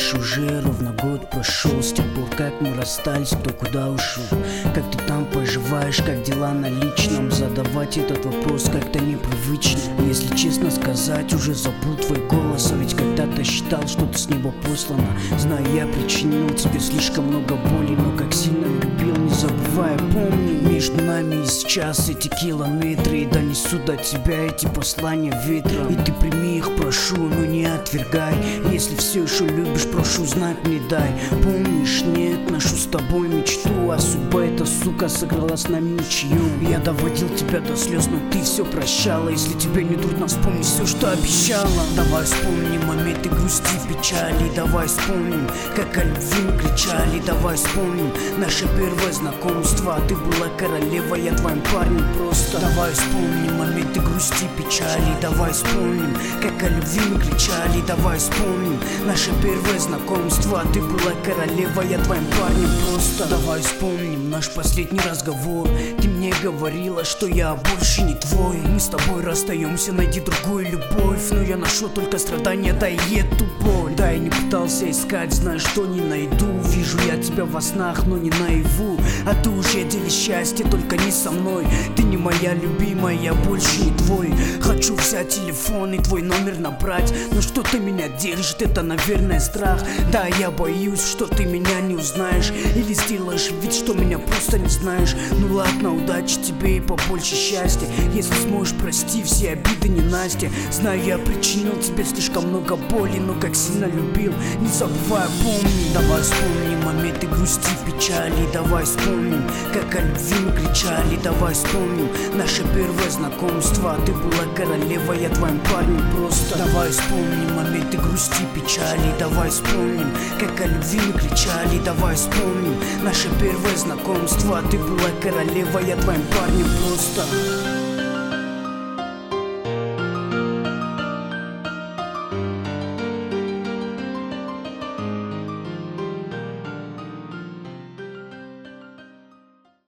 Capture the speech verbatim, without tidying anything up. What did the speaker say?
знаешь, уже ровно год прошел с тех пор, как мы расстались, кто куда ушел. Как ты там поживаешь, как дела на личном? Задавать этот вопрос как-то непривычно. Если честно сказать, уже забыл твой голос. А ведь когда-то считал, что ты с неба послана. Знаю, я причинил тебе слишком много боли, но как сильно любил, не забывай, помни. Между нами и сейчас эти километры, и донесу до тебя эти послания ветром. И ты прими их, прошу, но не отвергай. Если все еще любишь, прошу, знать мне дай. Помнишь, нет, нашу с тобой мечту, а судьба эта, сука, сыграла с нами ничью. Я доводил тебя до слез, но ты все прощала. Если тебе не трудно, вспомни все, что обещала. Давай вспомним моменты грусти, печали. Давай вспомним, как о любви мы кричали. Давай вспомним наше первое знакомство. Ты была королева, я твоим парнем просто. Давай вспомним моменты грусти, печали. Давай вспомним, как о любви мы кричали. Давай вспомним наше первое знакомство. Ты была королева, я твоим парнем просто. Давай вспомним наш последний разговор. Ты мне говорила, что я больше не твой. Мы с тобой расстаемся, найди другую любовь. Но я нашел только страдания, да и эту боль. Да, я не пытался искать, знаю, что не найду. Вижу я тебя во снах, но не наяву. А ты уже делишь счастье, только не со мной. Ты не моя любимая, я больше не твой. Хочу взять телефон и твой номер набрать, но что-то меня держит, это, наверное, страх. Да, я боюсь, что ты меня не узнаешь, или сделаешь вид, что меня просто не знаешь. Ну ладно, удачи тебе и побольше счастья. Если сможешь, прости все обиды ненастья. Знаю, я причинил тебе слишком много боли, но как сильно любил, не забывай, помни. Давай вспомним моменты грусти, печали. Давай вспомним, как о любви мы кричали. Давай вспомним наше первое знакомство. Ты была королева, я твоим парнем просто. Давай вспомним моменты грусти, печали. Давай вспомним, как о любви мы кричали. Давай вспомним наше первое знакомство. Ты была королева, я твоим парнем просто.